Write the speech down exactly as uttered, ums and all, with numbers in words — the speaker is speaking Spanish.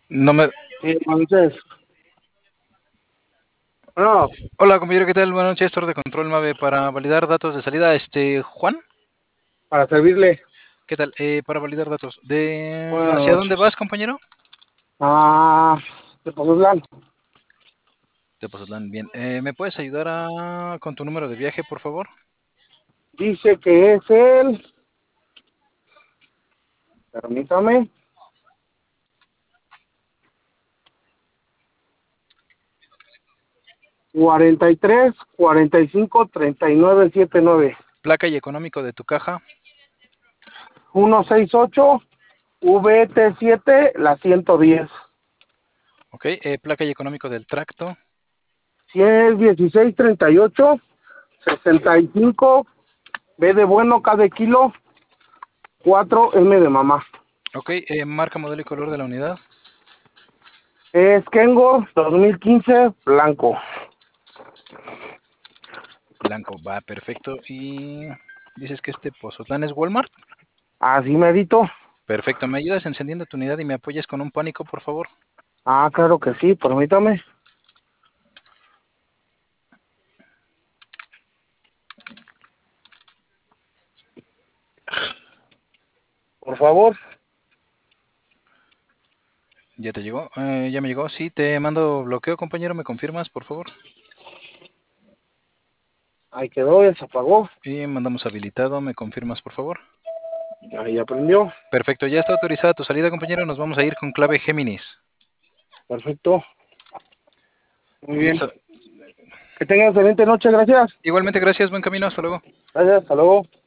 No me... Sí, entonces, bueno, Hola, compañero, ¿qué tal? Buenas noches, torre de control Mave para validar datos de salida. Este, Juan, para servirle. ¿qué tal? Eh, para validar datos. De... Buenas ¿Hacia dónde noches. vas, compañero? Ah, de Pozotlán. De Pozotlán, bien. Eh, ¿me puedes ayudar a... con tu número de viaje, por favor? Dice que es el, permítame, cuarenta y tres, cuarenta y cinco, treinta y nueve, setenta y nueve. Placa y económico de tu caja. ciento sesenta y ocho, V T siete, la ciento diez. Ok, eh, placa y económico del tracto. ciento dieciséis, treinta y ocho, sesenta y cinco, B de bueno, K de kilo, cuatro M de mamá. Ok, eh, marca, modelo y color de la unidad. Es Kengo dos mil quince, blanco. Blanco, va, perfecto. Y... ¿dices que este Pozotlán es Walmart? Así medito. Perfecto, ¿me ayudas encendiendo tu unidad y me apoyas con un pánico, por favor? Ah, claro que sí, permítame. Por favor. ¿Ya te llegó? Eh, ¿ya me llegó? Sí, te mando bloqueo, compañero, ¿me confirmas, por favor? Ahí quedó, ya se apagó. Y mandamos habilitado, ¿me confirmas, por favor? Ahí aprendió. Perfecto, ya está autorizada tu salida, compañero. Nos vamos a ir con clave Géminis. Perfecto. Muy bien. Sa- Que tengan excelente noche, gracias. Igualmente, gracias, buen camino, hasta luego. Gracias, hasta luego.